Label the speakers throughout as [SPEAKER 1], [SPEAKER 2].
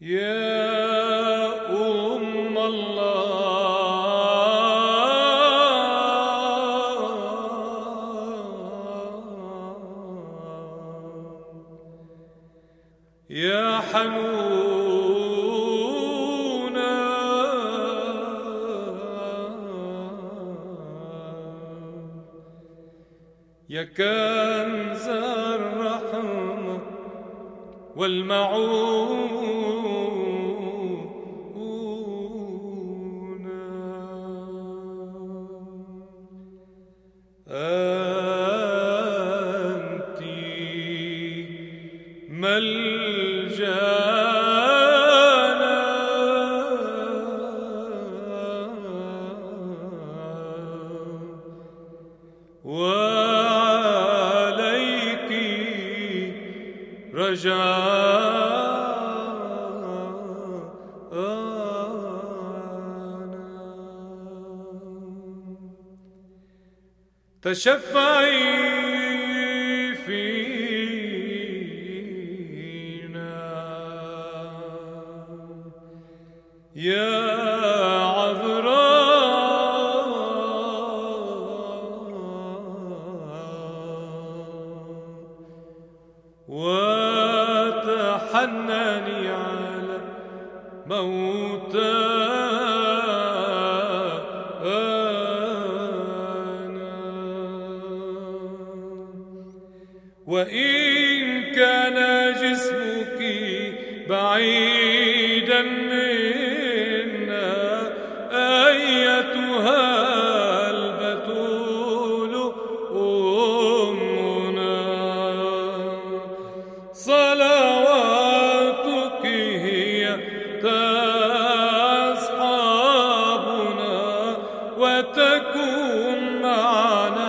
[SPEAKER 1] يا أم الله يا حنونة يا كنز الرحمة والمعونة أنت ملجأنا وعليك رجعنا تشفعي فينا يا عذراء وتحنني على موتانا وإن كان جسمك بعيدا منا أيتها البتول أمنا صلواتك هي تصحابنا وتكون معنا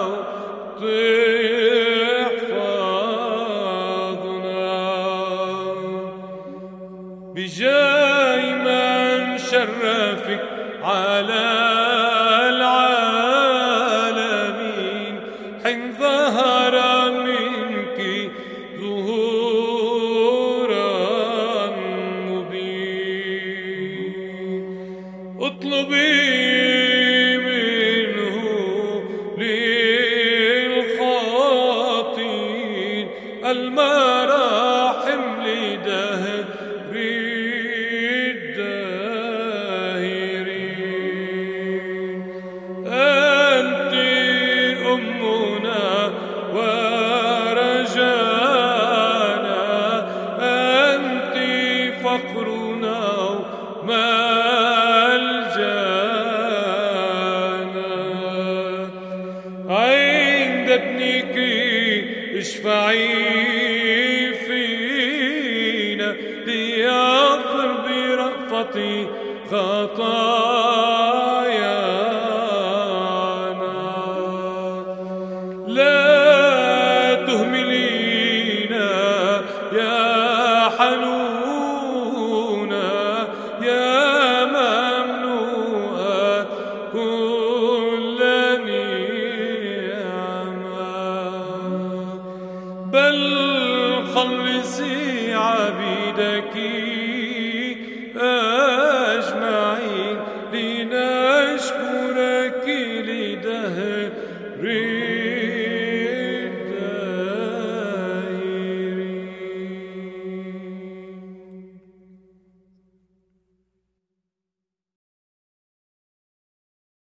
[SPEAKER 1] بجاه من شرفك على العالمين حين ظهر منك ظهورا مبين اطلبي منه للخاطئين المراحم لدهر أنت أمنا ورجانا أنت فخرنا وملجانا عند ابنك اشفعي فينا ليغفر برأفتي خطايانا